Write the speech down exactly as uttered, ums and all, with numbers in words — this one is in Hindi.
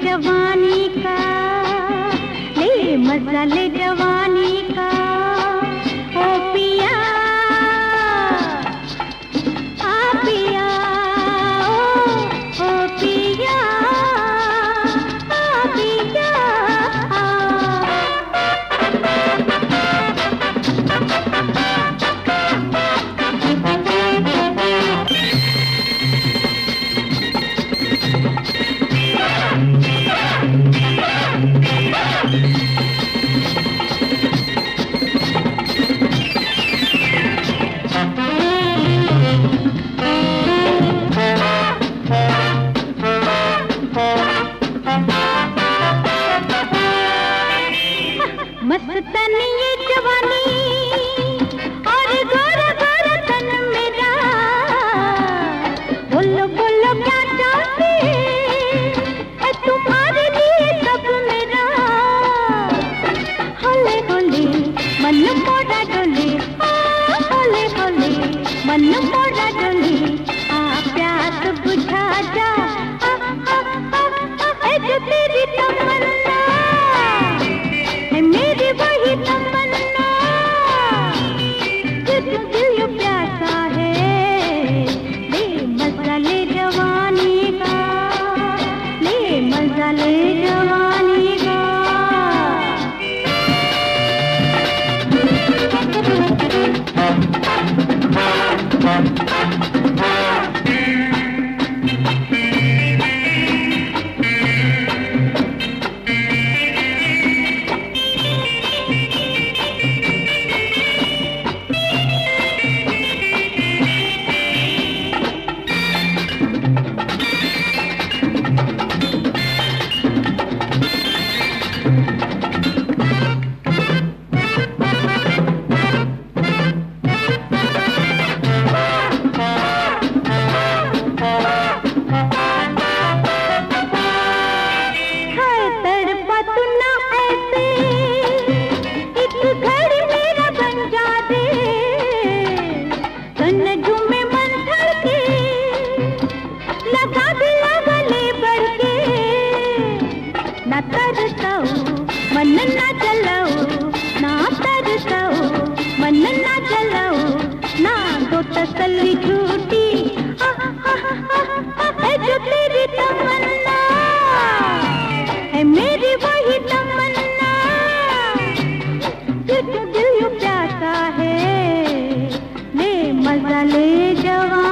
जवानी का, ले मजा ले जवानी का। ओ पिया आ पिया, ओ, ओ पिया आ पिया आ। मस्तानी ये जवानी और गोरा गोरा तन मेरा, बोलो बोलो क्या चाहते है तुम्हारे लिए सब मेरा। होले होले मन मोड़ा डोले, होले होले मन मोड़ा डोले। आ प्यास बुझा जा, आ, आ, आ, आ, जो तेरी तमन्ना है मेरी वही तमन्ना। दिल दिल प्यासा है, ले मजा ले जवानी का, ले मजा ले जवानी का। ना तरसाओ मन ना जलाओ, ना तरसाओ मन ना जलाओ, ना दो तसल्ली झूठी। आ, आ, आ, आ, है जो तेरी तमन्ना है मेरी वही तमन्ना। दिल दिल प्यासा है, ले मजा ले जवानी।